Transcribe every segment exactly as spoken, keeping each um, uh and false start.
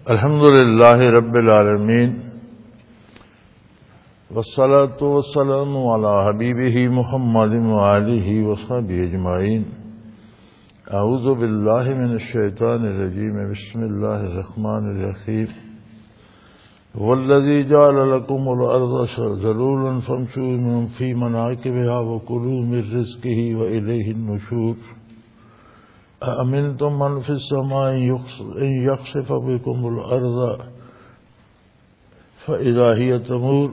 الحمد للہ رب العالمین والصلاة والسلام علی حبیبہ محمد وآلہ وصحبہ اجمعین. اعوذ باللہ من الشیطان الرجیم. بسم اللہ الرحمن الرحیم. والذی جعل لکم الارض ذلولا فامشوا فی مناکبہا وکلوا من رزقہ وإلیہ النشور. أأمنتم من في السماء أن يخسف بكم الأرض فإذا هي تمور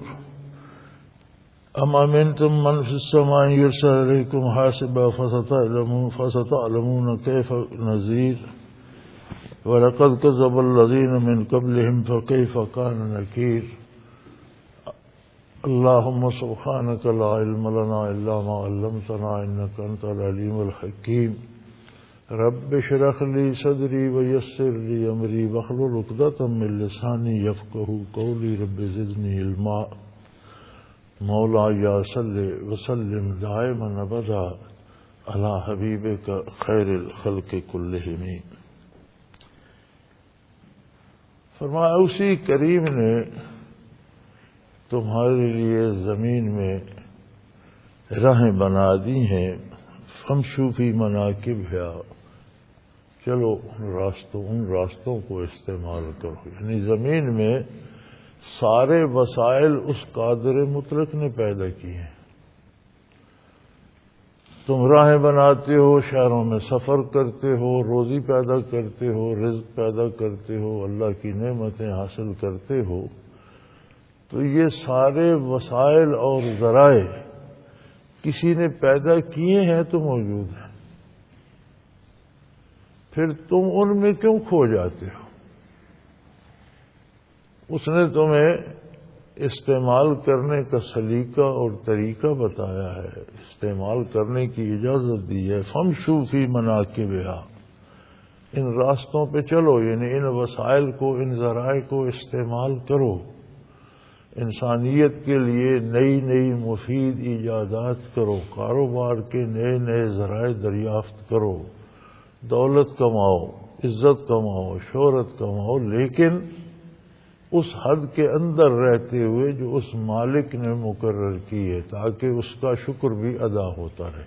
أم أمنتم من في السماء أن يرسل عليكم حاسبا فستعلمون فستعلمون كيف نذير. ولقد كذب الذين من قبلهم فكيف كان نكير. اللهم سبحانك لا علم لنا إلا ما علمتنا إنك أنت العليم الحكيم. رب اشرح لي صدري ويسر لي امري واحلل عقدة من لساني يفقهوا قولي. رب زدني علما. مولاي صل وسلم دائما ابدا على حبيبك خير الخلق كلهم. فرمایا اسی کریم نے تمہارے لیے زمین میں راہیں بنا دی ہیں. فامشوا فی مناکبہا، چلو ان راستوں ان راستوں کو استعمال کرو. یعنی زمین میں سارے وسائل اس قادر مطلق نے پیدا کیے ہیں. تم راہیں بناتے ہو، شہروں میں سفر کرتے ہو، روزی پیدا کرتے ہو، رزق پیدا کرتے ہو، اللہ کی نعمتیں حاصل کرتے ہو. تو یہ سارے وسائل اور ذرائع کسی نے پیدا کیے ہیں تو موجود ہیں. پھر تم ان میں کیوں کھو جاتے ہو؟ اس نے تمہیں استعمال کرنے کا سلیقہ اور طریقہ بتایا ہے، استعمال کرنے کی اجازت دی ہے. فامشوا فی مناکبہا، ان راستوں پہ چلو، یعنی ان وسائل کو، ان ذرائع کو استعمال کرو. انسانیت کے لیے نئی نئی مفید ایجادات کرو، کاروبار کے نئے نئے ذرائع دریافت کرو، دولت کماؤ، عزت کماؤ، شہرت کماؤ، لیکن اس حد کے اندر رہتے ہوئے جو اس مالک نے مقرر کی ہے، تاکہ اس کا شکر بھی ادا ہوتا رہے.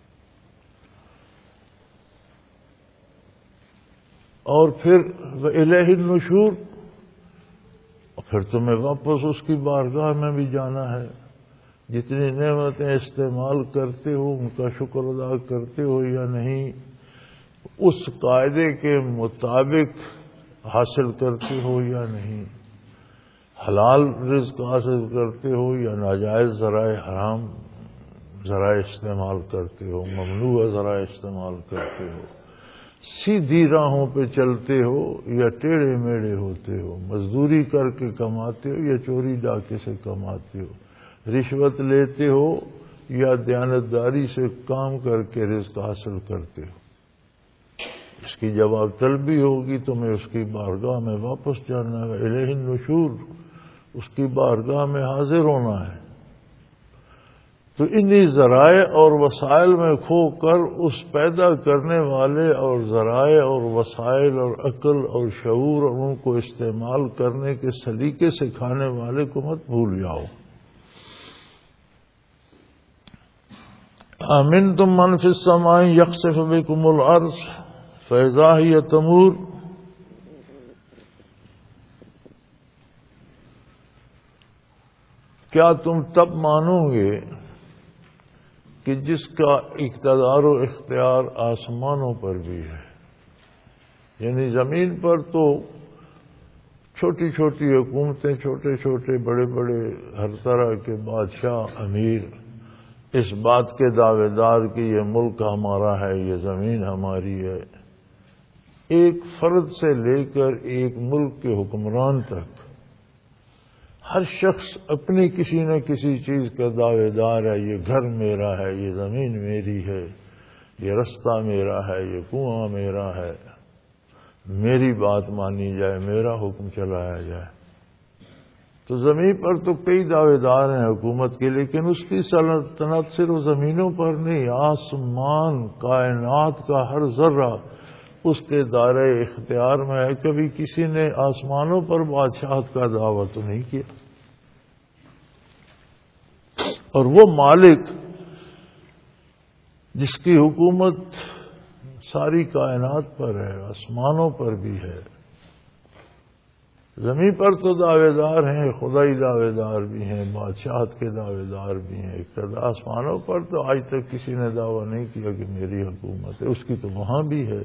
اور پھر وإلیہ النشور، پھر تمہیں واپس اس کی بارگاہ میں بھی جانا ہے. جتنی نعمتیں استعمال کرتے ہو ان کا شکر ادا کرتے ہو یا نہیں، اس قاعدے کے مطابق حاصل کرتے ہو یا نہیں، حلال رزق حاصل کرتے ہو یا ناجائز ذرائع، حرام ذرائع استعمال کرتے ہو، ممنوع ذرائع استعمال کرتے ہو، سیدھی راہوں پہ چلتے ہو یا ٹیڑھے میڑے ہوتے ہو، مزدوری کر کے کماتے ہو یا چوری ڈاکے سے کماتے ہو، رشوت لیتے ہو یا دیانتداری سے کام کر کے رزق حاصل کرتے ہو. اس کی جواب طلبی ہوگی، تمہیں اس کی بارگاہ میں واپس جانا ہے. الیہ النشور، اس کی بارگاہ میں حاضر ہونا ہے. تو انہی ذرائع اور وسائل میں کھو کر اس پیدا کرنے والے اور ذرائع اور وسائل اور عقل اور شعور اور ان کو استعمال کرنے کے سلیقے سکھانے والے کو مت بھول جاؤ. أأمنتم من في السماء يخسف بكم الأرض فإذا هي تمور. کیا تم تب مانو گے کہ جس کا اقتدار و اختیار آسمانوں پر بھی ہے؟ یعنی زمین پر تو چھوٹی چھوٹی حکومتیں، چھوٹے چھوٹے بڑے بڑے ہر طرح کے بادشاہ، امیر اس بات کے دعوے دار کہ یہ ملک ہمارا ہے، یہ زمین ہماری ہے. ایک فرد سے لے کر ایک ملک کے حکمران تک ہر شخص اپنی کسی نہ کسی چیز کا دعوے دار ہے. یہ گھر میرا ہے، یہ زمین میری ہے، یہ رستہ میرا ہے، یہ کنواں میرا ہے، میری بات مانی جائے، میرا حکم چلایا جائے. تو زمین پر تو کئی دعوے دار ہیں حکومت کے، لیکن اس کی سلطنت صرف زمینوں پر نہیں، آسمان، کائنات کا ہر ذرہ اس کے دائرہ اختیار میں ہے. کبھی کسی نے آسمانوں پر بادشاہت کا دعویٰ تو نہیں کیا. اور وہ مالک جس کی حکومت ساری کائنات پر ہے، آسمانوں پر بھی ہے، زمین پر تو دعوے دار ہیں، خدائی دعوے دار بھی ہیں، بادشاہت کے دعوے دار بھی ہیں، اقتدار. آسمانوں پر تو آج تک کسی نے دعویٰ نہیں کیا کہ میری حکومت ہے، اس کی تو وہاں بھی ہے.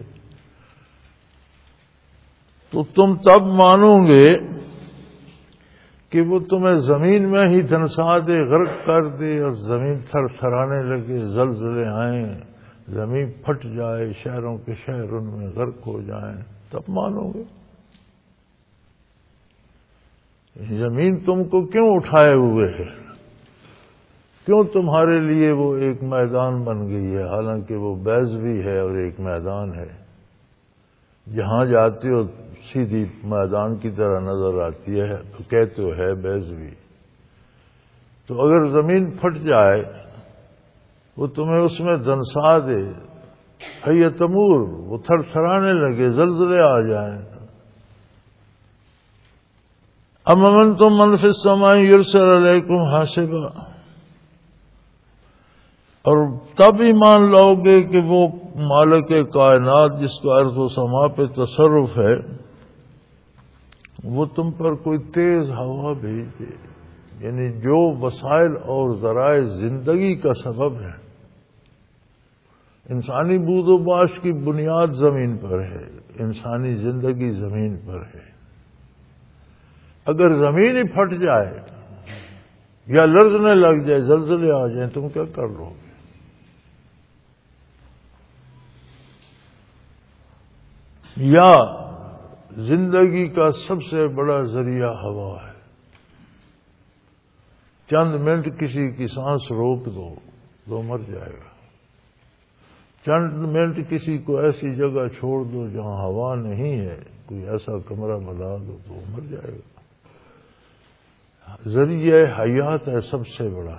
تو تم تب مانو گے کہ وہ تمہیں زمین میں ہی دھنسا دے، غرق کر دے، اور زمین تھر تھرانے لگے، زلزلے آئیں، زمین پھٹ جائے، شہروں کے شہر ان میں غرق ہو جائیں، تب مانو گے. زمین تم کو کیوں اٹھائے ہوئے ہے؟ کیوں تمہارے لیے وہ ایک میدان بن گئی ہے؟ حالانکہ وہ بیض بھی ہے اور ایک میدان ہے. جہاں جاتے ہو سیدھی میدان کی طرح نظر آتی ہے تو کہتے ہو ہے بیض بھی. تو اگر زمین پھٹ جائے، وہ تمہیں اس میں دھنسا دے، ہے تمور، وہ تھر تھرانے لگے، زلزلے آ جائیں. امن تم من فی السماء یرسل علیکم حاصبا، اور تب ایمان لاؤ گے کہ وہ مالک کائنات جس کا ارض و سما پہ تصرف ہے، وہ تم پر کوئی تیز ہوا بھیج دے. یعنی جو وسائل اور ذرائع زندگی کا سبب ہے. انسانی بود و باش کی بنیاد زمین پر ہے، انسانی زندگی زمین پر ہے. اگر زمین ہی پھٹ جائے یا لرزنے لگ جائے، زلزلے آ جائیں، تم کیا کر لو گے؟ یا زندگی کا سب سے بڑا ذریعہ ہوا ہے. چند منٹ کسی کی سانس روک دو تو مر جائے گا. چند منٹ کسی کو ایسی جگہ چھوڑ دو جہاں ہوا نہیں ہے، کوئی ایسا کمرہ بنا دو تو مر جائے گا. ذریعہ حیات ہے سب سے بڑا.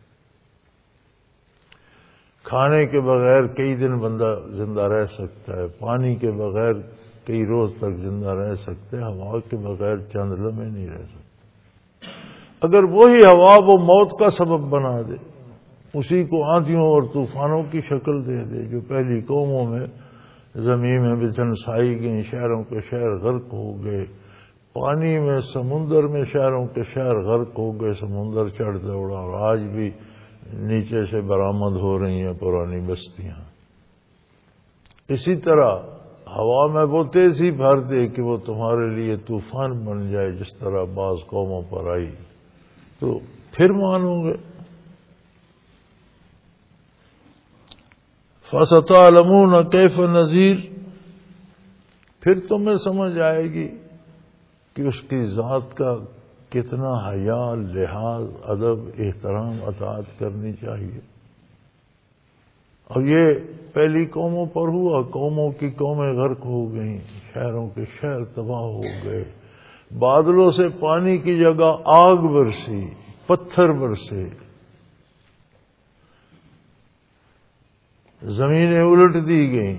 کھانے کے بغیر کئی دن بندہ زندہ رہ سکتا ہے، پانی کے بغیر کئی روز تک زندہ رہ سکتے ہیں، ہوا کے بغیر چند لمحے نہیں رہ سکتے. اگر وہی ہوا وہ موت کا سبب بنا دے، اسی کو آندھیوں اور طوفانوں کی شکل دے دے جو پہلی قوموں میں زمین میں بھی دھنسائی گئیں، شہروں کے شہر غرق ہو گئے، پانی میں سمندر میں شہروں کے شہر غرق ہو گئے، سمندر چڑھ دوڑا، اور آج بھی نیچے سے برآمد ہو رہی ہیں پرانی بستیاں. اسی طرح ہوا میں وہ تیزی بھر دے کہ وہ تمہارے لیے طوفان بن جائے، جس طرح بعض قوموں پر آئی، تو پھر مانو گے. فَسَتَعْلَمُونَ كَيْفَ نَذِيرٌ، پھر تمہیں سمجھ آئے گی کہ اس کی ذات کا کتنا حیا، لحاظ، ادب، احترام، اطاعت کرنی چاہیے. اور یہ پہلی قوموں پر ہوا. قوموں کی قومیں غرق ہو گئیں، شہروں کے شہر تباہ ہو گئے. بادلوں سے پانی کی جگہ آگ برسی، پتھر برسے، زمینیں الٹ دی گئیں.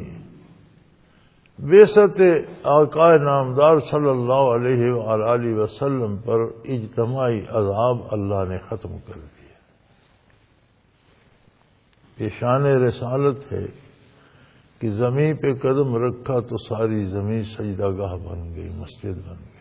بعثت آقا نامدار صلی اللہ علیہ وآلہ وسلم پر اجتماعی عذاب اللہ نے ختم کر دیا. یہ شان رسالت ہے کہ زمین پہ قدم رکھا تو ساری زمین سجدہ گاہ بن گئی، مسجد بن گئی.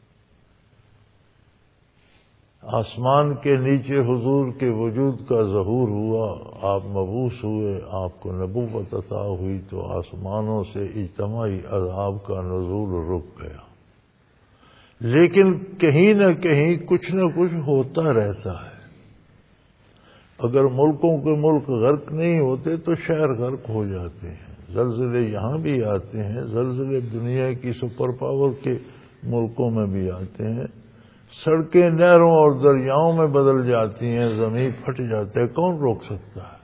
آسمان کے نیچے حضور کے وجود کا ظہور ہوا، آپ مبعوث ہوئے، آپ کو نبوت عطا ہوئی، تو آسمانوں سے اجتماعی عذاب کا نزول رک گیا. لیکن کہیں نہ کہیں کچھ نہ کچھ ہوتا رہتا ہے. اگر ملکوں کے ملک غرق نہیں ہوتے تو شہر غرق ہو جاتے ہیں. زلزلے یہاں بھی آتے ہیں، زلزلے دنیا کی سپر پاور کے ملکوں میں بھی آتے ہیں. سڑکیں نہروں اور دریاؤں میں بدل جاتی ہیں، زمین پھٹ جاتے ہیں، کون روک سکتا ہے؟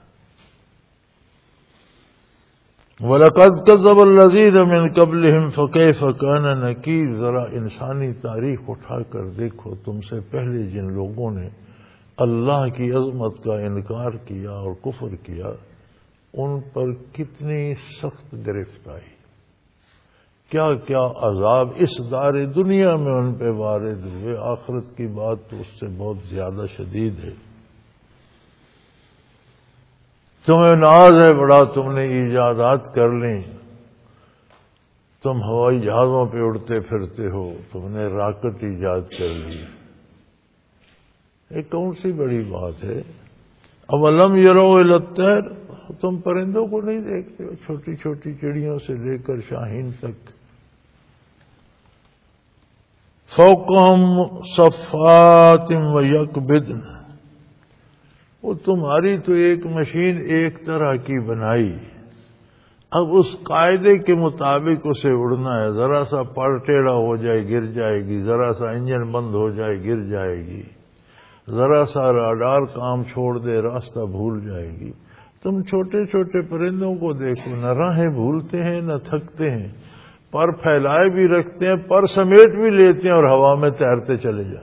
وَلَقَدْ كَذَّبَ الَّذِينَ مِن قَبْلِهِمْ فَكَيْفَ كَانَ نَكِيرٌ. ذرا انسانی تاریخ اٹھا کر دیکھو، تم سے پہلے جن لوگوں نے اللہ کی عظمت کا انکار کیا اور کفر کیا، ان پر کتنی سخت گرفت آئی. کیا کیا عذاب اس دار دنیا میں ان پہ وارد ہوئے، آخرت کی بات تو اس سے بہت زیادہ شدید ہے۔ تمہیں ناز ہے بڑا، تم نے ایجادات کر لیں، تم ہوائی جہازوں پہ اڑتے پھرتے ہو، تم نے راکٹ ایجاد کر لی، یہ کون سی بڑی بات ہے؟ اولم یروا الی الطیر، تم پرندوں کو نہیں دیکھتے ہو، چھوٹی چھوٹی چڑیوں سے لے کر شاہین تک، فوقہم صفات و یکبدن، وہ تمہاری تو ایک مشین ایک طرح کی بنائی، اب اس قاعدے کے مطابق اسے اڑنا ہے، ذرا سا پر ٹیڑھا ہو جائے گر جائے گی، ذرا سا انجن بند ہو جائے گر جائے گی، ذرا سا راڈار کام چھوڑ دے راستہ بھول جائے گی۔ تم چھوٹے چھوٹے پرندوں کو دیکھو، نہ راہیں بھولتے ہیں نہ تھکتے ہیں، پر پھیلائے بھی رکھتے ہیں، پر سمیٹ بھی لیتے ہیں اور ہوا میں تیرتے چلے جاتے ہیں۔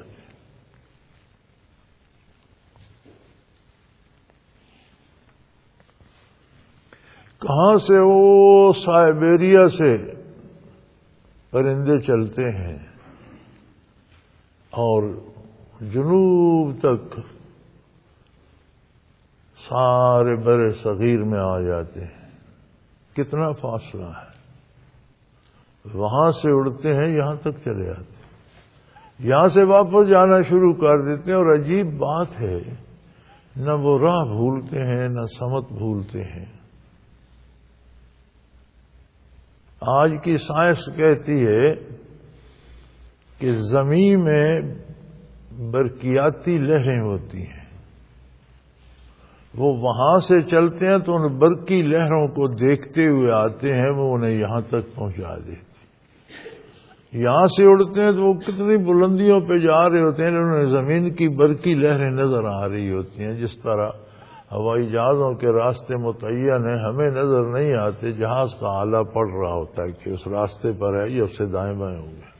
کہاں سے وہ سائبیریا سے پرندے چلتے ہیں اور جنوب تک سارے بر صغیر میں آ جاتے ہیں، کتنا فاصلہ ہے، وہاں سے اڑتے ہیں یہاں تک چلے جاتے ہیں، یہاں سے واپس جانا شروع کر دیتے ہیں، اور عجیب بات ہے نہ وہ راہ بھولتے ہیں نہ سمت بھولتے ہیں۔ آج کی سائنس کہتی ہے کہ زمین میں برقیاتی لہریں ہوتی ہیں، وہ وہاں سے چلتے ہیں تو ان برقی لہروں کو دیکھتے ہوئے آتے ہیں، وہ انہیں یہاں تک پہنچا دیتی۔ یہاں سے اڑتے ہیں تو وہ کتنی بلندیوں پہ جا رہے ہوتے ہیں، انہیں زمین کی برقی لہریں نظر آ رہی ہوتی ہیں، جس طرح ہوائی جہازوں کے راستے متعین ہیں، ہمیں نظر نہیں آتے، جہاز کا آلہ پڑ رہا ہوتا ہے کہ اس راستے پر ہے، یہ اس سے دائیں بائیں ہوں گے،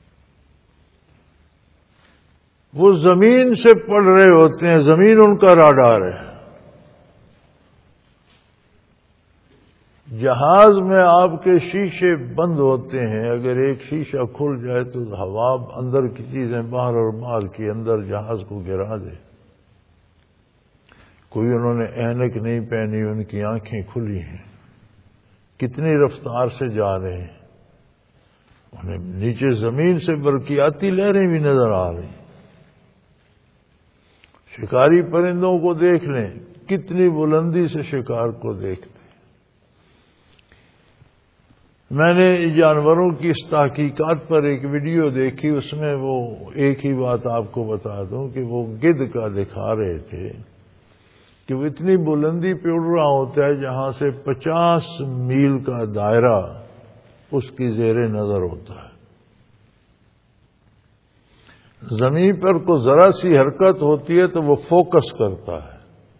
وہ زمین سے پڑ رہے ہوتے ہیں، زمین ان کا راڈار ہے۔ جہاز میں آپ کے شیشے بند ہوتے ہیں، اگر ایک شیشہ کھل جائے تو ہوا اندر کی چیزیں باہر اور باہر کی اندر جہاز کو گرا دے۔ کوئی انہوں نے اینک نہیں پہنی، ان کی آنکھیں کھلی ہیں، کتنی رفتار سے جا رہے ہیں، انہیں نیچے زمین سے برقیاتی لہریں بھی نظر آ رہی۔ شکاری پرندوں کو دیکھ لیں، کتنی بلندی سے شکار کو دیکھتے۔ میں نے جانوروں کی اس تحقیقات پر ایک ویڈیو دیکھی، اس میں وہ ایک ہی بات آپ کو بتا دوں کہ وہ گدھ کا دکھا رہے تھے کہ وہ اتنی بلندی پہ اڑ رہا ہوتا ہے جہاں سے پچاس میل کا دائرہ اس کی زیر نظر ہوتا ہے۔ زمین پر کو ذرا سی حرکت ہوتی ہے تو وہ فوکس کرتا ہے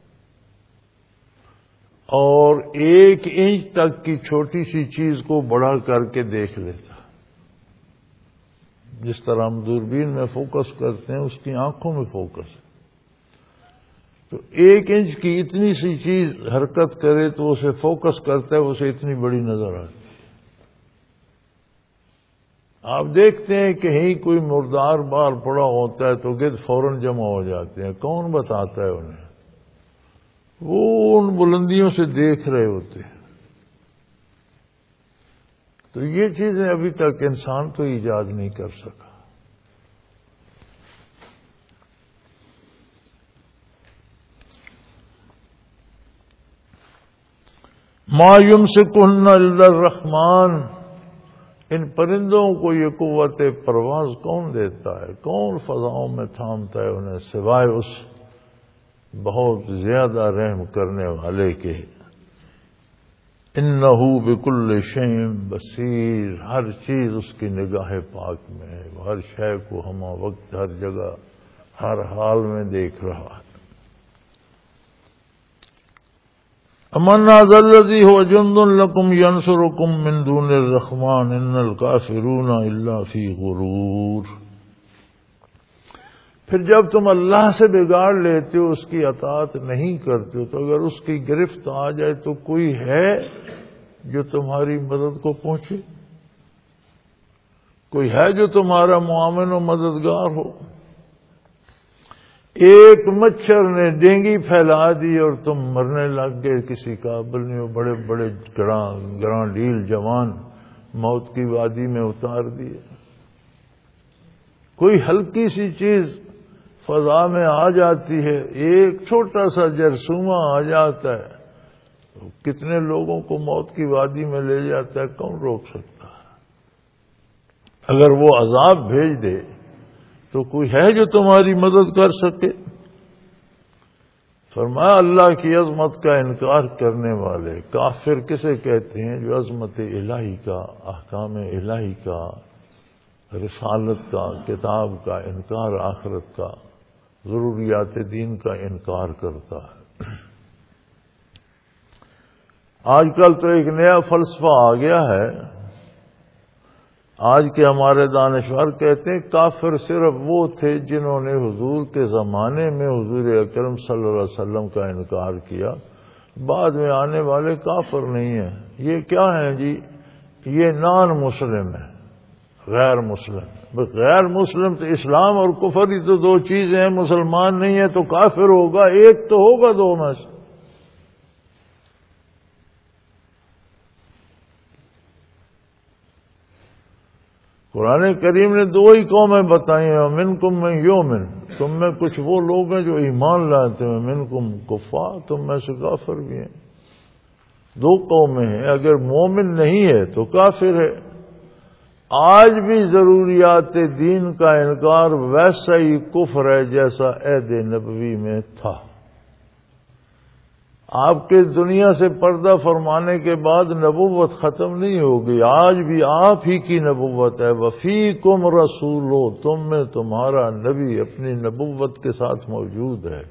اور ایک انچ تک کی چھوٹی سی چیز کو بڑا کر کے دیکھ لیتا، جس طرح ہم دوربین میں فوکس کرتے ہیں، اس کی آنکھوں میں فوکس، تو ایک انچ کی اتنی سی چیز حرکت کرے تو اسے فوکس کرتا ہے، اسے اتنی بڑی نظر آتی ہے۔ آپ دیکھتے ہیں کہیں کوئی مردار بار پڑا ہوتا ہے تو گدھ فوراً جمع ہو جاتے ہیں، کون بتاتا ہے انہیں؟ وہ ان بلندیوں سے دیکھ رہے ہوتے ہیں۔ تو یہ چیزیں ابھی تک انسان تو ایجاد نہیں کر سکا۔ ما یمسکہن الا الرحمن، ان پرندوں کو یہ قوت پرواز کون دیتا ہے، کون فضاؤں میں تھامتا ہے انہیں سوائے اس بہت زیادہ رحم کرنے والے کے۔ انہ بکل شیء بصیر، ہر چیز اس کی نگاہ پاک میں ہے، وہ ہر شے کو ہمہ وقت ہر جگہ ہر حال میں دیکھ رہا ہے۔ امن ذا الذی هو جند لکم ینصرکم من دون الرحمن ان الکافرون الا فی غرور۔ پھر جب تم اللہ سے بگاڑ لیتے ہو، اس کی اطاعت نہیں کرتے ہو، تو اگر اس کی گرفت آ جائے تو کوئی ہے جو تمہاری مدد کو پہنچے؟ کوئی ہے جو تمہارا معاون و مددگار ہو؟ ایک مچھر نے ڈینگی پھیلا دی اور تم مرنے لگ گئے، کسی قابل نہیں ہو، بڑے بڑے گراں گراں ڈھیل جوان موت کی وادی میں اتار دیے۔ کوئی ہلکی سی چیز فضا میں آ جاتی ہے، ایک چھوٹا سا جرثومہ آ جاتا ہے، تو کتنے لوگوں کو موت کی وادی میں لے جاتا ہے، کون روک سکتا ہے؟ اگر وہ عذاب بھیج دے تو کوئی ہے جو تمہاری مدد کر سکے؟ فرمایا اللہ کی عظمت کا انکار کرنے والے کافر کسے کہتے ہیں؟ جو عظمت الہی کا، احکام الہی کا، رسالت کا، کتاب کا انکار، آخرت کا، ضروریات دین کا انکار کرتا ہے۔ آج کل تو ایک نیا فلسفہ آ گیا ہے، آج کے ہمارے دانشور کہتے ہیں کافر صرف وہ تھے جنہوں نے حضور کے زمانے میں حضور اکرم صلی اللہ علیہ وسلم کا انکار کیا، بعد میں آنے والے کافر نہیں ہیں۔ یہ کیا ہیں جی؟ یہ نان مسلم ہے، غیر مسلم۔ غیر مسلم تو اسلام اور کفر ہی تو دو چیزیں ہیں، مسلمان نہیں ہے تو کافر ہوگا، ایک تو ہوگا دو میں سے۔ قرآن کریم نے دو ہی قومیں بتائی ہیں، منکم من یؤمن، تم میں کچھ وہ لوگ ہیں جو ایمان لاتے ہیں، منکم کفار، تم میں سے کافر بھی ہیں۔ دو قومیں ہیں، اگر مومن نہیں ہے تو کافر ہے۔ آج بھی ضروریات دین کا انکار ویسا ہی کفر ہے جیسا عہد نبوی میں تھا۔ آپ کے دنیا سے پردہ فرمانے کے بعد نبوت ختم نہیں ہوگی، آج بھی آپ ہی کی نبوت ہے۔ وفیکم رسول، تم میں تمہارا نبی اپنی نبوت کے ساتھ موجود ہے۔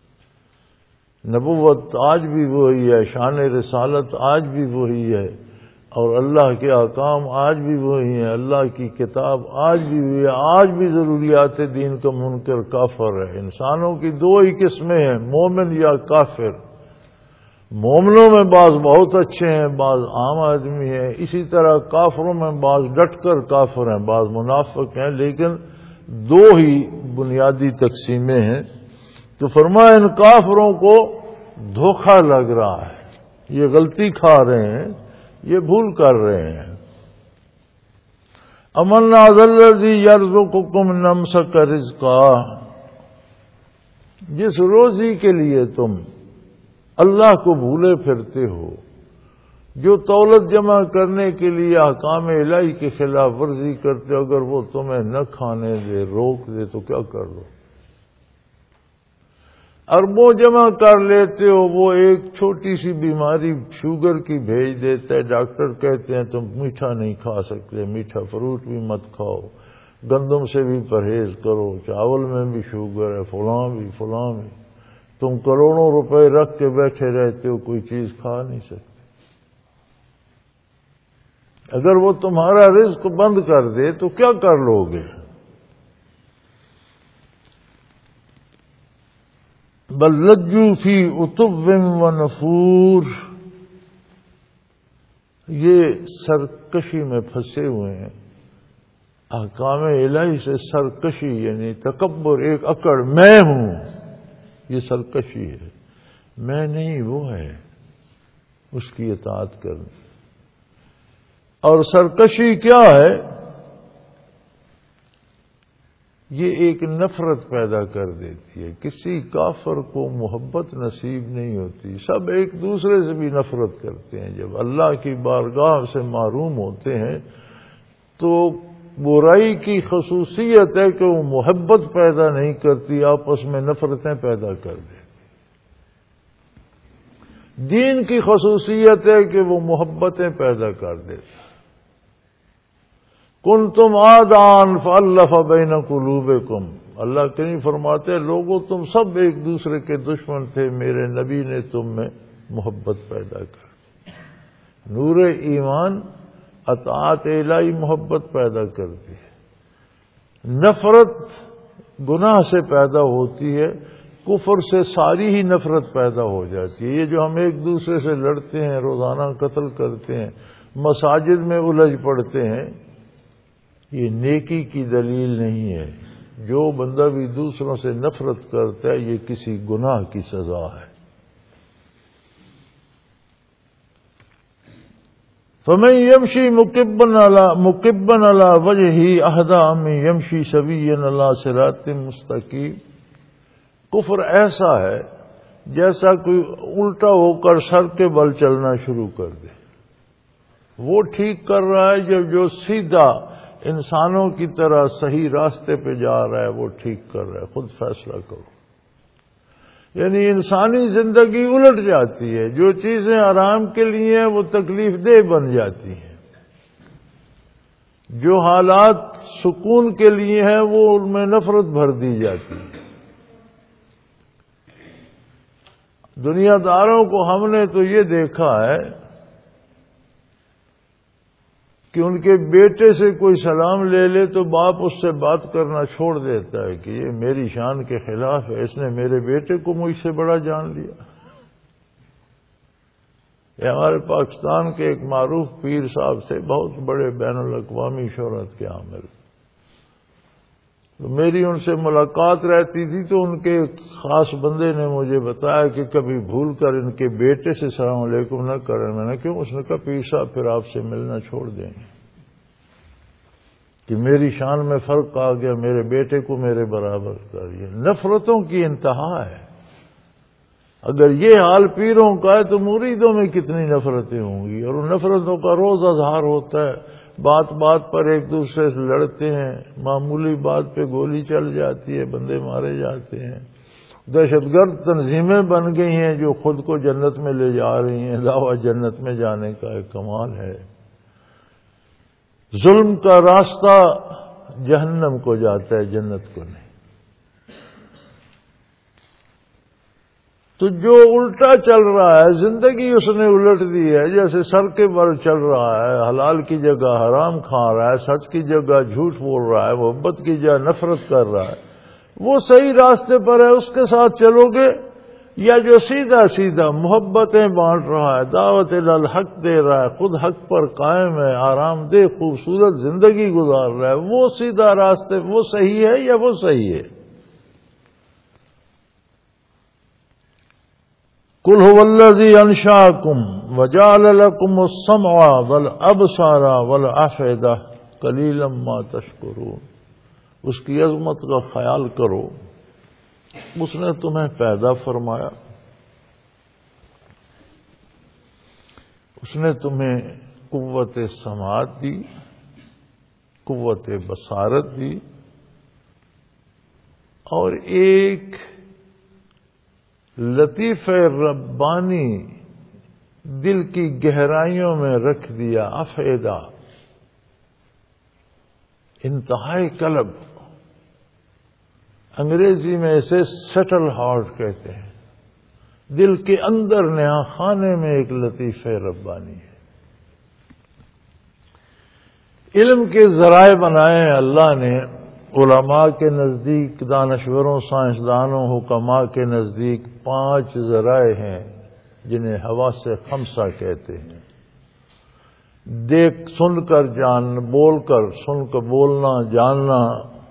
نبوت آج بھی وہی ہے، شان رسالت آج بھی وہی ہے، اور اللہ کے احکام آج بھی وہی ہیں، اللہ کی کتاب آج بھی وہی ہے۔ آج بھی ضروریات دین کا منکر کافر ہے۔ انسانوں کی دو ہی قسمیں ہیں، مومن یا کافر۔ مومنوں میں بعض بہت اچھے ہیں، بعض عام آدمی ہیں، اسی طرح کافروں میں بعض ڈٹ کر کافر ہیں، بعض منافق ہیں، لیکن دو ہی بنیادی تقسیمیں ہیں۔ تو فرمایا ان کافروں کو دھوکہ لگ رہا ہے، یہ غلطی کھا رہے ہیں، یہ بھول کر رہے ہیں۔ امن الذی یرزقکم نمسک رزقا، جس روزی کے لیے تم اللہ کو بھولے پھرتے ہو، جو دولت جمع کرنے کے لیے احکام الہی کی خلاف ورزی کرتے ہو، اگر وہ تمہیں نہ کھانے دے، روک دے تو کیا کر لو؟ اربوں جمع کر لیتے ہو، وہ ایک چھوٹی سی بیماری شوگر کی بھیج دیتا ہے، ڈاکٹر کہتے ہیں تم میٹھا نہیں کھا سکتے، میٹھا فروٹ بھی مت کھاؤ، گندم سے بھی پرہیز کرو، چاول میں بھی شوگر ہے، فلاں بھی فلاں بھی، تم کروڑوں روپے رکھ کے بیٹھے رہتے ہو، کوئی چیز کھا نہیں سکتے۔ اگر وہ تمہارا رزق بند کر دے تو کیا کر لو گے؟ بل لجوا فی عتب و نفور، یہ سرکشی میں پھنسے ہوئے ہیں، احکام الہی سے سرکشی یعنی تکبر، ایک اکڑ، میں ہوں، یہ سرکشی ہے، میں نہیں وہ ہے، اس کی اطاعت کرنی۔ اور سرکشی کیا ہے؟ یہ ایک نفرت پیدا کر دیتی ہے، کسی کافر کو محبت نصیب نہیں ہوتی، سب ایک دوسرے سے بھی نفرت کرتے ہیں۔ جب اللہ کی بارگاہ سے محروم ہوتے ہیں تو برائی کی خصوصیت ہے کہ وہ محبت پیدا نہیں کرتی، آپس میں نفرتیں پیدا کر دیتی۔ دین کی خصوصیت ہے کہ وہ محبتیں پیدا کر دیتا۔ کنتم عادان فالف بین قلوبکم، اللہ کریم فرماتے ہیں لوگوں تم سب ایک دوسرے کے دشمن تھے، میرے نبی نے تم میں محبت پیدا کر دی۔ نور ایمان اطاعت الہی محبت پیدا کرتی ہے۔ نفرت گناہ سے پیدا ہوتی ہے، کفر سے ساری ہی نفرت پیدا ہو جاتی ہے۔ یہ جو ہم ایک دوسرے سے لڑتے ہیں، روزانہ قتل کرتے ہیں، مساجد میں الجھ پڑتے ہیں، یہ نیکی کی دلیل نہیں ہے. جو بندہ بھی دوسروں سے نفرت کرتا ہے یہ کسی گناہ کی سزا ہے. فمن یمشی مکبن علی مکبن علی وجہہ اہدی من یمشی سویا علی صراط مستقیم. کفر ایسا ہے جیسا کوئی الٹا ہو کر سر کے بل چلنا شروع کر دے. وہ ٹھیک کر رہا ہے جب جو سیدھا انسانوں کی طرح صحیح راستے پہ جا رہا ہے وہ ٹھیک کر رہا ہے. خود فیصلہ کرو. یعنی انسانی زندگی الٹ جاتی ہے. جو چیزیں آرام کے لیے ہیں وہ تکلیف دہ بن جاتی ہیں. جو حالات سکون کے لیے ہیں وہ ان میں نفرت بھر دی جاتی ہے. دنیا داروں کو ہم نے تو یہ دیکھا ہے کہ ان کے بیٹے سے کوئی سلام لے لے تو باپ اس سے بات کرنا چھوڑ دیتا ہے کہ یہ میری شان کے خلاف ہے, اس نے میرے بیٹے کو مجھ سے بڑا جان لیا. یہ ہمارے پاکستان کے ایک معروف پیر صاحب تھے, بہت بڑے بین الاقوامی شہرت کے حامل. تو میری ان سے ملاقات رہتی تھی تو ان کے خاص بندے نے مجھے بتایا کہ کبھی بھول کر ان کے بیٹے سے السلام علیکم نہ کریں. میں نے کیوں؟ اس نے کہا پیر صاحب پھر آپ سے ملنا چھوڑ دیں گے کہ میری شان میں فرق آ گیا, میرے بیٹے کو میرے برابر کریے. نفرتوں کی انتہا ہے. اگر یہ حال پیروں کا ہے تو مریدوں میں کتنی نفرتیں ہوں گی. اور ان نفرتوں کا روز اظہار ہوتا ہے. بات بات پر ایک دوسرے سے لڑتے ہیں, معمولی بات پہ گولی چل جاتی ہے, بندے مارے جاتے ہیں. دہشت گرد تنظیمیں بن گئی ہیں جو خود کو جنت میں لے جا رہی ہیں. دعویٰ جنت میں جانے کا ایک کمال ہے. ظلم کا راستہ جہنم کو جاتا ہے, جنت کو نہیں. تو جو الٹا چل رہا ہے, زندگی اس نے الٹ دی ہے. جیسے سر کے بل چل رہا ہے, حلال کی جگہ حرام کھا رہا ہے, سچ کی جگہ جھوٹ بول رہا ہے, محبت کی جگہ نفرت کر رہا ہے. وہ صحیح راستے پر ہے, اس کے ساتھ چلو گے. یا جو سیدھا سیدھا محبتیں بانٹ رہا ہے, دعوت الحق دے رہا ہے, خود حق پر قائم ہے, آرام دہ خوبصورت زندگی گزار رہا ہے, وہ سیدھا راستے وہ صحیح ہے یا وہ صحیح ہے؟ قل هو الذی انشأکم وجعل لکم السمع والابصار والافئدہ قلیلا ما تشکرون. اس کی عظمت کا خیال کرو. اس نے تمہیں پیدا فرمایا, اس نے تمہیں قوت سماعت دی, قوت بصارت دی, اور ایک لطیف ربانی دل کی گہرائیوں میں رکھ دیا. افئدہ انتہائی قلب, انگریزی میں اسے سٹل ہارٹ کہتے ہیں. دل کے اندر نیا خانے میں ایک لطیف ربانی ہے. علم کے ذرائع بنائے اللہ نے. علماء کے نزدیک, دانشوروں, سائنسدانوں, حکماء کے نزدیک پانچ ذرائع ہیں جنہیں حواس خمسہ کہتے ہیں. دیکھ سن کر جان, بول کر سن کر بولنا, جاننا,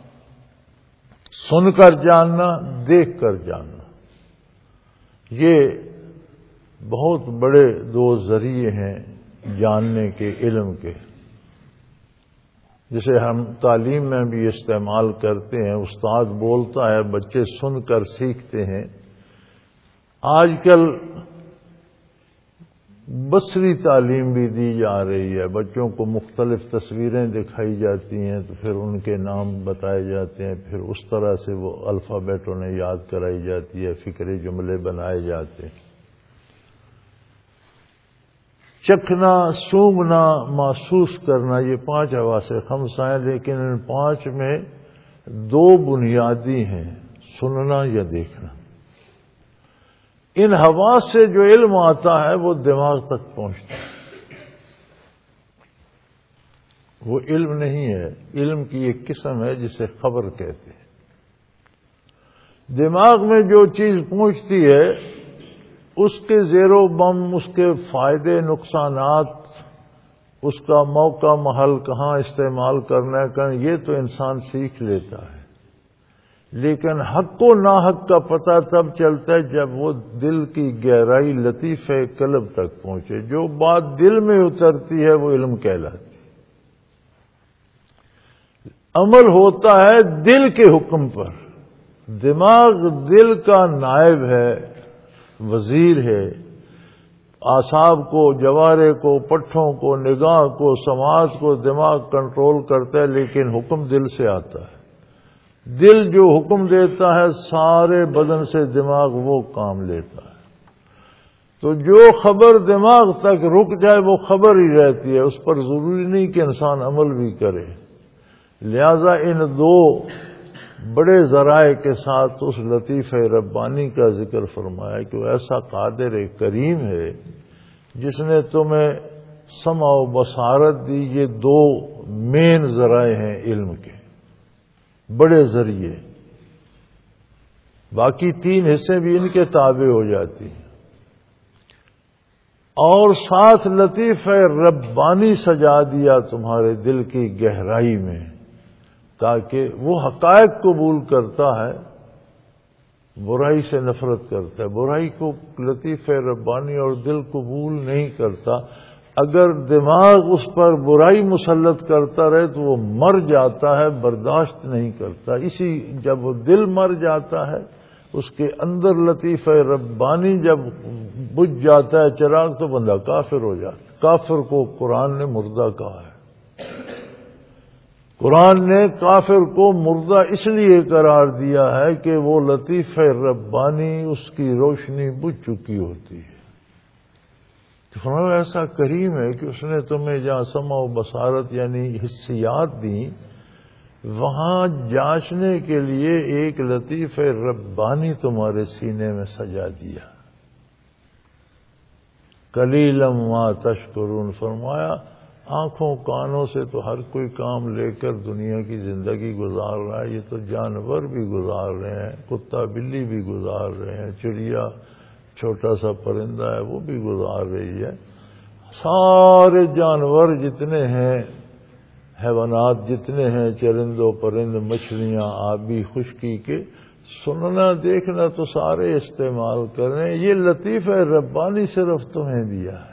سن کر جاننا, دیکھ کر جاننا. یہ بہت بڑے دو ذریعے ہیں جاننے کے, علم کے, جسے ہم تعلیم میں بھی استعمال کرتے ہیں. استاد بولتا ہے, بچے سن کر سیکھتے ہیں. آج کل بصری تعلیم بھی دی جا رہی ہے. بچوں کو مختلف تصویریں دکھائی جاتی ہیں تو پھر ان کے نام بتائے جاتے ہیں, پھر اس طرح سے وہ الفابیٹ انہیں یاد کرائی جاتی ہے, فکری جملے بنائے جاتے ہیں. چکھنا, سونگھنا, محسوس کرنا, یہ پانچ حواس خمسہ ہیں. لیکن ان پانچ میں دو بنیادی ہیں, سننا یا دیکھنا. ان حواس سے جو علم آتا ہے وہ دماغ تک پہنچتا ہے. وہ علم نہیں ہے, علم کی ایک قسم ہے جسے خبر کہتے ہیں. دماغ میں جو چیز پہنچتی ہے اس کے زیر و بم, اس کے فائدے نقصانات اس کا موقع محل کہاں استعمال کرنا ہے، یہ تو انسان سیکھ لیتا ہے، لیکن حق و ناحق کا پتہ تب چلتا ہے جب وہ دل کی گہرائی لطیفہ قلب تک پہنچے۔ جو بات دل میں اترتی ہے وہ علم کہلاتی ہے۔ عمل ہوتا ہے دل کے حکم پر، دماغ دل کا نائب ہے، وزیر ہے، اعصاب کو، جوارے کو، پٹھوں کو، نگاہ کو، سماعت کو دماغ کنٹرول کرتا ہے، لیکن حکم دل سے آتا ہے۔ دل جو حکم دیتا ہے سارے بدن سے دماغ وہ کام لیتا ہے۔ تو جو خبر دماغ تک رک جائے وہ خبر ہی رہتی ہے، اس پر ضروری نہیں کہ انسان عمل بھی کرے۔ لہذا ان دو بڑے ذرائع کے ساتھ اس لطیف ربانی کا ذکر فرمایا کہ وہ ایسا قادر کریم ہے جس نے تمہیں سمع و بصارت دی۔ یہ دو مین ذرائع ہیں علم کے، بڑے ذریعے، باقی تین حصے بھی ان کے تابع ہو جاتی ہیں، اور ساتھ لطیف ربانی سجا دیا تمہارے دل کی گہرائی میں، تاکہ وہ حقائق قبول کرتا ہے، برائی سے نفرت کرتا ہے۔ برائی کو لطیف ربانی اور دل قبول نہیں کرتا۔ اگر دماغ اس پر برائی مسلط کرتا رہے تو وہ مر جاتا ہے، برداشت نہیں کرتا۔ اسی جب وہ دل مر جاتا ہے، اس کے اندر لطیف ربانی جب بجھ جاتا ہے چراغ، تو بندہ کافر ہو جاتا ہے۔ کافر کو قرآن نے مردہ کہا ہے۔ قرآن نے کافر کو مردہ اس لیے قرار دیا ہے کہ وہ لطیف ربانی اس کی روشنی بجھ چکی ہوتی ہے۔ تو فرمایا ایسا کریم ہے کہ اس نے تمہیں جہاں سمع و بصارت یعنی حسیات دیں، وہاں جانچنے کے لیے ایک لطیف ربانی تمہارے سینے میں سجا دیا۔ قلیلا ما تشکرون، فرمایا آنکھوں کانوں سے تو ہر کوئی کام لے کر دنیا کی زندگی گزار رہا ہے، یہ تو جانور بھی گزار رہے ہیں، کتا بلی بھی گزار رہے ہیں، چڑیا چھوٹا سا پرندہ ہے وہ بھی گزار رہی ہے، سارے جانور جتنے ہیں، حیوانات جتنے ہیں، چرند و پرند، مچھلیاں آبی خشکی کے، سننا دیکھنا تو سارے استعمال کر رہے ہیں۔ یہ لطیف ربانی صرف تمہیں دیا ہے۔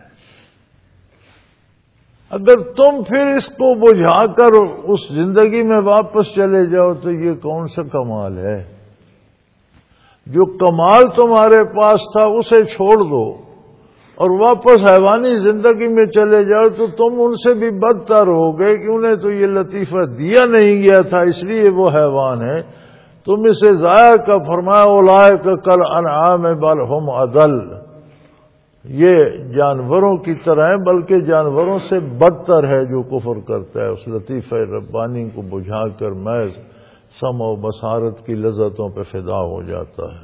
اگر تم پھر اس کو بجھا کر اس زندگی میں واپس چلے جاؤ تو یہ کون سا کمال ہے؟ جو کمال تمہارے پاس تھا اسے چھوڑ دو اور واپس حیوانی زندگی میں چلے جاؤ تو تم ان سے بھی بدتر ہو گئے کہ انہیں تو یہ لطیفہ دیا نہیں گیا تھا اس لیے وہ حیوان ہے۔ تم اسے ضائع کا فرمایا اولئک کالانعام بل ہم اضل، یہ جانوروں کی طرح ہے بلکہ جانوروں سے بدتر ہے جو کفر کرتا ہے۔ اس لطیف ربانی کو بجھا کر محض سمع و بصارت کی لذتوں پہ فدا ہو جاتا ہے۔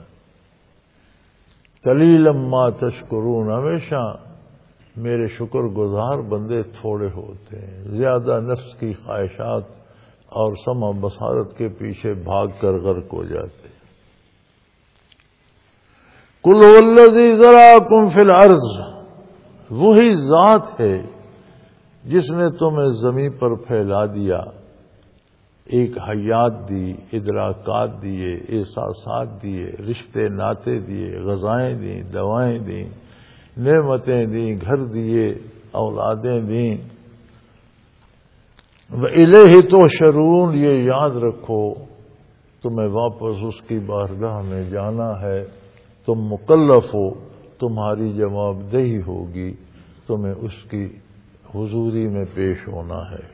قلیلا ما تشکرون، ہمیشہ میرے شکر گزار بندے تھوڑے ہوتے ہیں، زیادہ نفس کی خواہشات اور سمع و بصارت کے پیچھے بھاگ کر غرق ہو جاتے ہیں۔ قل هو الذی ذرأکم فی الارض، وہی ذات ہے جس نے تمہیں زمین پر پھیلا دیا، ایک حیات دی، ادراکات دیے، احساسات دیے، رشتے ناتے دیے، غذائیں دیں، دوائیں دیں، نعمتیں دیں، گھر دیے، اولادیں دیں۔ وَإِلَيْهِ تُحْشَرُونَ، یہ یاد رکھو تمہیں واپس اس کی بارگاہ میں جانا ہے، تم مکلف ہو، تمہاری جواب دہی ہوگی، تمہیں اس کی حضوری میں پیش ہونا ہے۔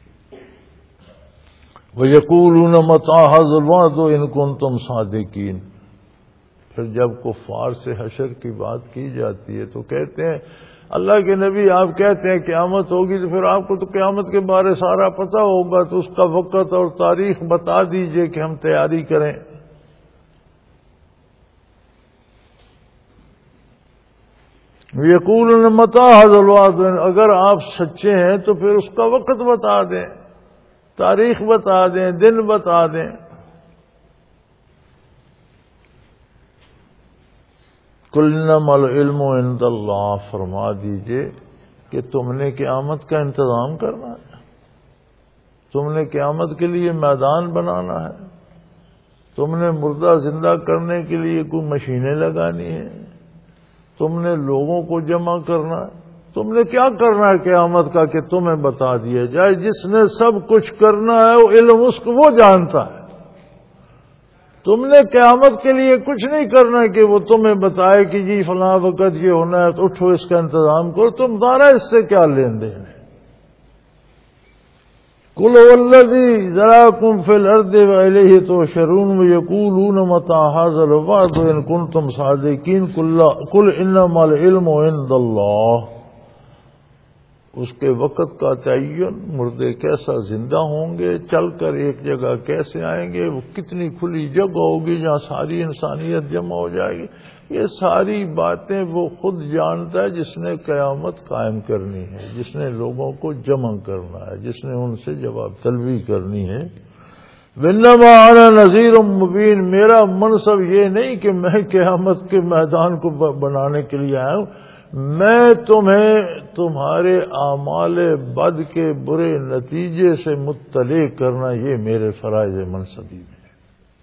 وَيَقُولُونَ مَتَىٰ هَٰذَا الْوَعْدُ إِن كُنتُمْ صَادِقِينَ، پھر جب کفار سے حشر کی بات کی جاتی ہے تو کہتے ہیں اللہ کے نبی آپ کہتے ہیں قیامت ہوگی، تو پھر آپ کو تو قیامت کے بارے سارا پتہ ہوگا، تو اس کا وقت اور تاریخ بتا دیجئے کہ ہم تیاری کریں۔ یقولون متى هذا الوعد، اگر آپ سچے ہیں تو پھر اس کا وقت بتا دیں، تاریخ بتا دیں، دن بتا دیں۔ قل انما العلم عند اللہ، فرما دیجئے کہ تم نے قیامت کا انتظام کرنا ہے، تم نے قیامت کے لیے میدان بنانا ہے، تم نے مردہ زندہ کرنے کے لیے کوئی مشینیں لگانی ہیں، تم نے لوگوں کو جمع کرنا ہے، تم نے کیا کرنا ہے قیامت کا کہ تمہیں بتا دیا جائے؟ جس نے سب کچھ کرنا ہے وہ علم اس کو وہ جانتا ہے۔ تم نے قیامت کے لیے کچھ نہیں کرنا کہ وہ تمہیں بتائے کہ جی فلاں وقت یہ ہونا ہے تو اٹھو اس کا انتظام کرو، تم دارا اس سے کیا لین دین ہے؟ قل هو الذی ذراکم فی الارض والیہ تحشرون ویقولون متی ھذا الوعد ان کنتم صادقین قل انما العلم عند اللہ۔ اس کے وقت کا تعین، مردے کیسا زندہ ہوں گے، چل کر ایک جگہ کیسے آئیں گے، وہ کتنی کھلی جگہ ہوگی جہاں ساری انسانیت جمع ہو جائے گی، یہ ساری باتیں وہ خود جانتا ہے جس نے قیامت قائم کرنی ہے، جس نے لوگوں کو جمع کرنا ہے، جس نے ان سے جواب طلبی کرنی ہے۔ وَإِنَّمَا أَنَا نَذِيرٌ مُبِينٌ، میرا منصب یہ نہیں کہ میں قیامت کے میدان کو بنانے کے لیے آیا ہوں، میں تمہیں تمہارے اعمال بد کے برے نتیجے سے مطلع کرنا، یہ میرے فرائض منصبی میں ہے۔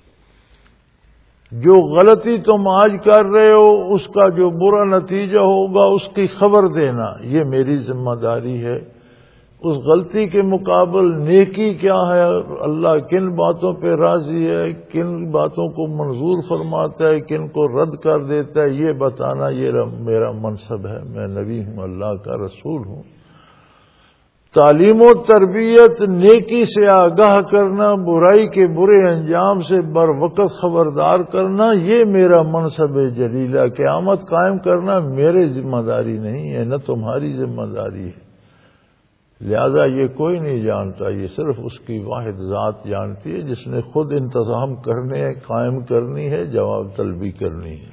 جو غلطی تم آج کر رہے ہو اس کا جو برا نتیجہ ہوگا اس کی خبر دینا، یہ میری ذمہ داری ہے۔ اس غلطی کے مقابل نیکی کیا ہے، اللہ کن باتوں پہ راضی ہے، کن باتوں کو منظور فرماتا ہے، کن کو رد کر دیتا ہے، یہ بتانا یہ میرا منصب ہے۔ میں نبی ہوں، اللہ کا رسول ہوں۔ تعلیم و تربیت، نیکی سے آگاہ کرنا، برائی کے برے انجام سے بر وقت خبردار کرنا، یہ میرا منصب جلیلہ۔ قیامت قائم کرنا میرے ذمہ داری نہیں ہے، نہ تمہاری ذمہ داری ہے، لہذا یہ کوئی نہیں جانتا، یہ صرف اس کی واحد ذات جانتی ہے جس نے خود انتظام کرنے ہے، قائم کرنی ہے، جواب طلبی کرنی ہے۔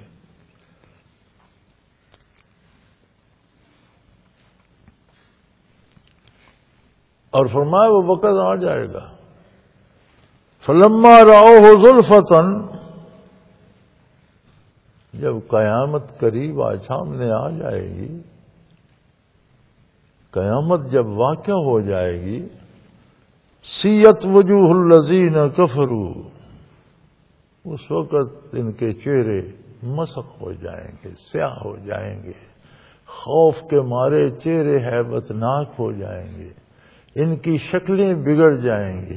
اور فرمایا وہ وقت آ جائے گا، فلما رأوہ زلفۃ، جب قیامت قریب آ سامنے آ جائے گی، قیامت جب واقع ہو جائے گی، سیت وجوہ الذین کفروا، اس وقت ان کے چہرے مسخ ہو جائیں گے، سیاہ ہو جائیں گے، خوف کے مارے چہرے ہیبت ناک ہو جائیں گے، ان کی شکلیں بگڑ جائیں گی۔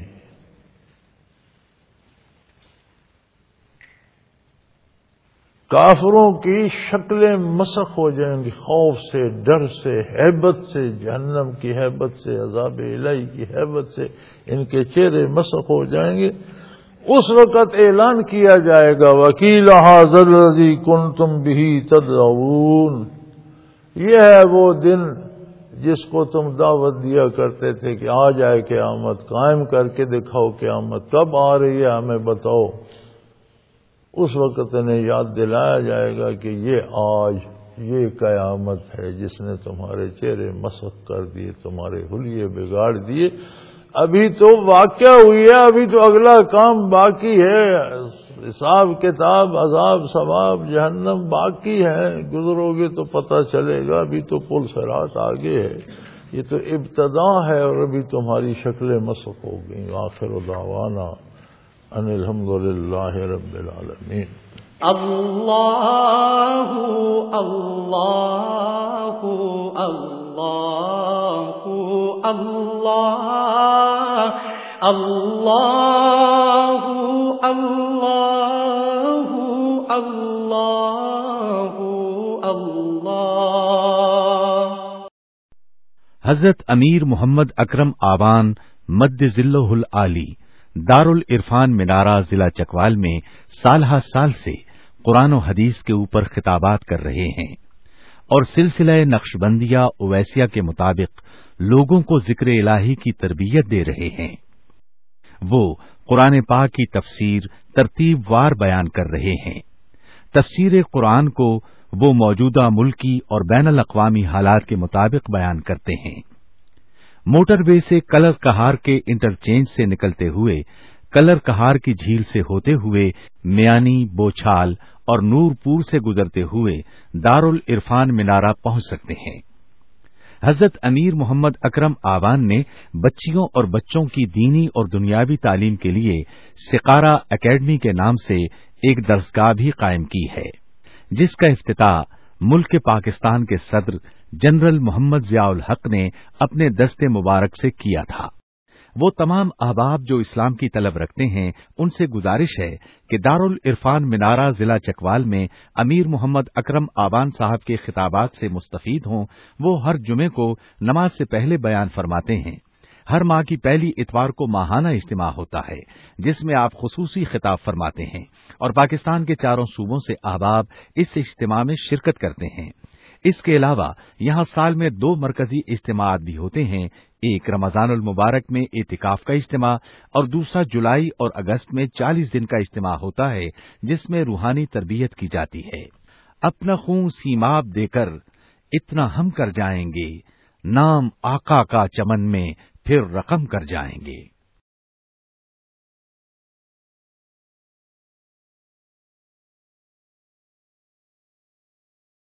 کافروں کی شکلیں مسخ ہو جائیں گی، خوف سے، ڈر سے، ہیبت سے، جہنم کی ہیبت سے، عذاب الہی کی ہیبت سے ان کے چہرے مسخ ہو جائیں گے۔ اس وقت اعلان کیا جائے گا، وَقِيلَ هَٰذَا الَّذِي كُنتُم بِهِ تَدْعُونَ، یہ ہے وہ دن جس کو تم دعوت دیا کرتے تھے کہ آ جائے قیامت، قائم کر کے دکھاؤ قیامت کب آ رہی ہے ہمیں بتاؤ۔ اس وقت انہیں یاد دلایا جائے گا کہ یہ آج یہ قیامت ہے جس نے تمہارے چہرے مسخ کر دیے، تمہارے حلیے بگاڑ دیے۔ ابھی تو واقعہ ہوئی ہے، ابھی تو اگلا کام باقی ہے، حساب کتاب، عذاب ثواب، جہنم باقی ہے، گزرو گے تو پتہ چلے گا، ابھی تو پل صراط آگے ہے، یہ تو ابتدا ہے اور ابھی تمہاری شکلیں مسخ ہو گئیں۔ آخر دعوانا ان الحمدللہ رب العالمین۔ اللہ اللہ اللہ اللہ اللہ اللہ اللہ اللہ۔ حضرت امیر محمد اکرم آوان مد ذلہ العالی دارالعرفان منارہ ضلع چکوال میں سالہ سال سے قرآن و حدیث کے اوپر خطابات کر رہے ہیں اور سلسلہ نقشبندیہ اویسیہ کے مطابق لوگوں کو ذکر الہی کی تربیت دے رہے ہیں۔ وہ قرآن پاک کی تفسیر ترتیب وار بیان کر رہے ہیں۔ تفسیر قرآن کو وہ موجودہ ملکی اور بین الاقوامی حالات کے مطابق بیان کرتے ہیں۔ موٹر وے سے کلر کہار کے انٹرچینج سے نکلتے ہوئے کلر کہار کی جھیل سے ہوتے ہوئے میانی، بوچھال اور نور پور سے گزرتے ہوئے دارالعرفان منارہ پہنچ سکتے ہیں۔ حضرت امیر محمد اکرم آوان نے بچیوں اور بچوں کی دینی اور دنیاوی تعلیم کے لیے سقارہ اکیڈمی کے نام سے ایک درسگاہ بھی قائم کی ہے، جس کا افتتاح ملک پاکستان کے صدر جنرل محمد ضیاء الحق نے اپنے دست مبارک سے کیا تھا۔ وہ تمام احباب جو اسلام کی طلب رکھتے ہیں ان سے گزارش ہے کہ دارالعرفان منارہ ضلع چکوال میں امیر محمد اکرم آوان صاحب کے خطابات سے مستفید ہوں۔ وہ ہر جمعے کو نماز سے پہلے بیان فرماتے ہیں۔ ہر ماہ کی پہلی اتوار کو ماہانہ اجتماع ہوتا ہے جس میں آپ خصوصی خطاب فرماتے ہیں اور پاکستان کے چاروں صوبوں سے احباب اس اجتماع میں شرکت کرتے ہیں۔ اس کے علاوہ یہاں سال میں دو مرکزی اجتماعات بھی ہوتے ہیں، ایک رمضان المبارک میں اعتکاف کا اجتماع اور دوسرا جولائی اور اگست میں چالیس دن کا اجتماع ہوتا ہے جس میں روحانی تربیت کی جاتی ہے۔ اپنا خون سیماب دے کر اتنا ہم کر جائیں گے، نام آقا کا چمن میں پھر رقم کر جائیں گے۔